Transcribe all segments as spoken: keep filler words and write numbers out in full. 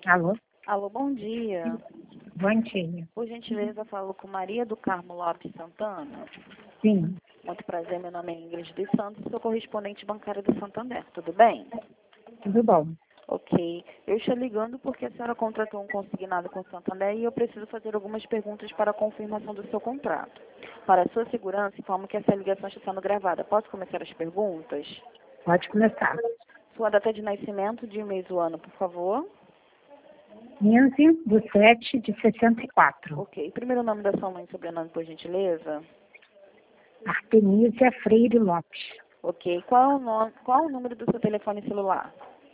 Alô? Alô, bom dia. Bom dia. Por gentileza, falo com Maria do Carmo Lopes Santana. Sim, Muito prazer, meu nome é Ingrid dos Santos, sou correspondente bancária do Santander. Tudo bem? tudo bom. Ok. Eu estou ligando porque a senhora contratou um consignado com o Santander e eu preciso fazer algumas perguntas para a confirmação do seu contrato. Para a sua segurança, informo que essa ligação está sendo gravada. Posso começar as perguntas? Pode começar. Sua data de nascimento, dia, mês e ano, por favor. quinze de sete de sessenta e quatro. Ok. Primeiro nome da sua mãe e sobrenome, por gentileza. Artemisia Freire Lopes. Ok. Qual é o, nome, qual é o número do seu telefone celular?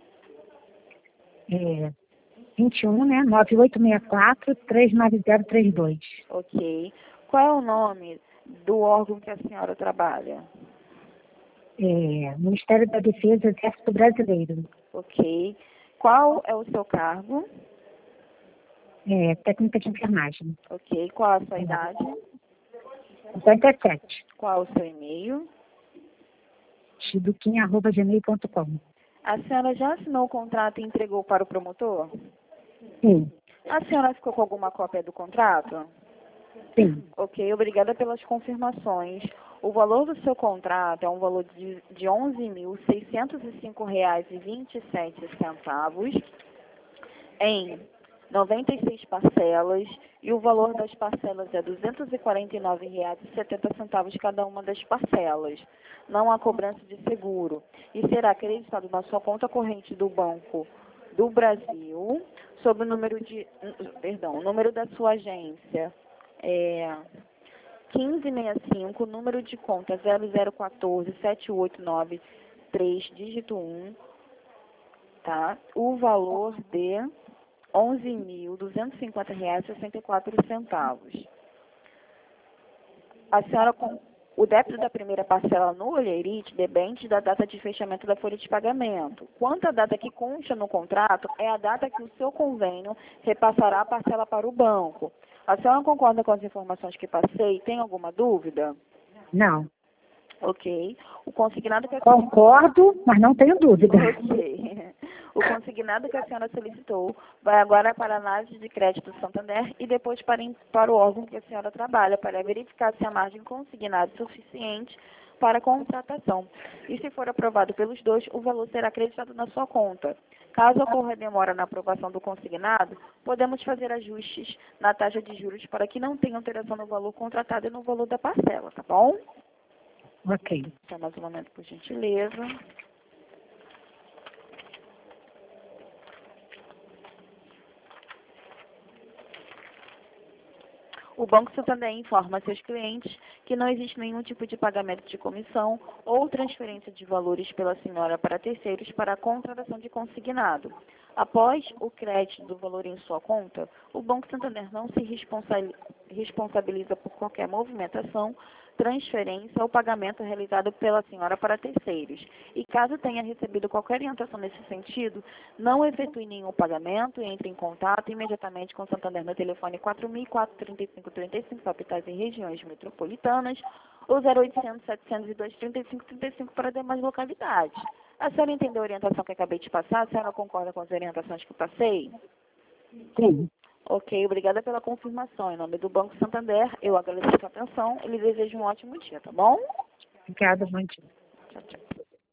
É, vinte e um, né? nove oito seis quatro, três nove zero três dois. Ok. Qual é o nome do órgão que a senhora trabalha? É, Ministério da Defesa, Exército Brasileiro. Ok. Qual é o seu cargo? É, técnica de enfermagem. Ok. Qual a sua idade? cinquenta e sete. Qual o seu e-mail? chiduquinha arroba gmail ponto com. A senhora já assinou o contrato e entregou para o promotor? Sim, A senhora ficou com alguma cópia do contrato? sim. Ok, obrigada pelas confirmações. O valor do seu contrato é um valor de, de onze mil seiscentos e cinco reais e vinte e sete centavos em noventa e seis parcelas e o valor das parcelas é duzentos e quarenta e nove reais e setenta centavos cada uma das parcelas. Não há cobrança de seguro e será acreditado na sua conta corrente do Banco do Brasil sob o número de, perdão, o número da sua agência é quinze sessenta e cinco, número de conta zero zero um quatro sete oito nove três, dígito um, tá? O valor de onze mil duzentos e cinquenta reais e sessenta e quatro centavos. A senhora, com o débito da primeira parcela no olheirite depende da data de fechamento da folha de pagamento. Quanto à data que consta no contrato, é a data que o seu convênio repassará a parcela para o banco. A senhora concorda com as informações que passei? Tem alguma dúvida? Não. Ok. O consignado que a Concordo, mas não tenho dúvida. Ok. O consignado que a senhora solicitou vai agora para a análise de crédito do Santander e depois para, para o órgão que a senhora trabalha, para verificar se a margem consignada é suficiente para a contratação. E se for aprovado pelos dois, o valor será acreditado na sua conta. Caso ocorra demora na aprovação do consignado, podemos fazer ajustes na taxa de juros para que não tenha alteração no valor contratado e no valor da parcela, tá bom? Ok. Só mais um momento, por gentileza. O Banco Santander informa a seus clientes que não existe nenhum tipo de pagamento de comissão ou transferência de valores pela senhora para terceiros para a contratação de consignado. Após o crédito do valor em sua conta, o Banco Santander não se responsabiliza por qualquer movimentação, transferência ou pagamento realizado pela senhora para terceiros. E caso tenha recebido qualquer orientação nesse sentido, não efetue nenhum pagamento e entre em contato imediatamente com o Santander no telefone quatro mil e quatro, trinta e cinco, trinta e cinco, capitais e regiões metropolitanas, ou zero oitocentos, setecentos e dois, trinta e cinco, trinta e cinco para demais localidades. A senhora entendeu a orientação que acabei de passar? A senhora concorda com as orientações que passei? Sim. Ok, obrigada pela confirmação. Em nome do Banco Santander, eu agradeço a sua atenção e lhe desejo um ótimo dia, tá bom? Obrigada, bom dia. Tchau, tchau.